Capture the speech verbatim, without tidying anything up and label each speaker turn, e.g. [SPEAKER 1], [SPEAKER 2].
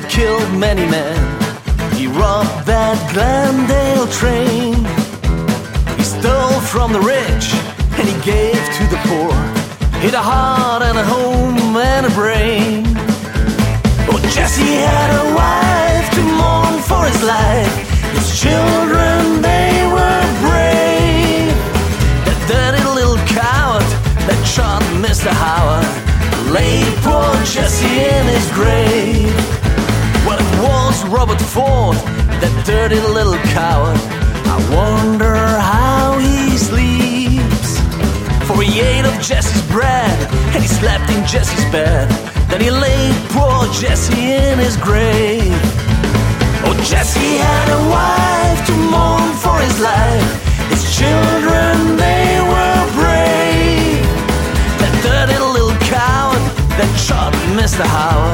[SPEAKER 1] killed many men. He robbed that Glendale train. He stole from the rich and he gave to the poor. He had a heart and a home and a brain. Oh, Jesse had a wife to mourn for his life. His children, they were brave. That dirty little coward that shot Mister Howard laid poor Jesse in his grave. Well, it was Robert Ford, that dirty little coward. I wonder how he sleeps. For he ate of Jesse's bread and he slept in Jesse's bed. Then he laid poor Jesse in his grave. Oh, Jesse had a wife to mourn for his life. His children, they were brave. That dirty little coward that shot Mister Howard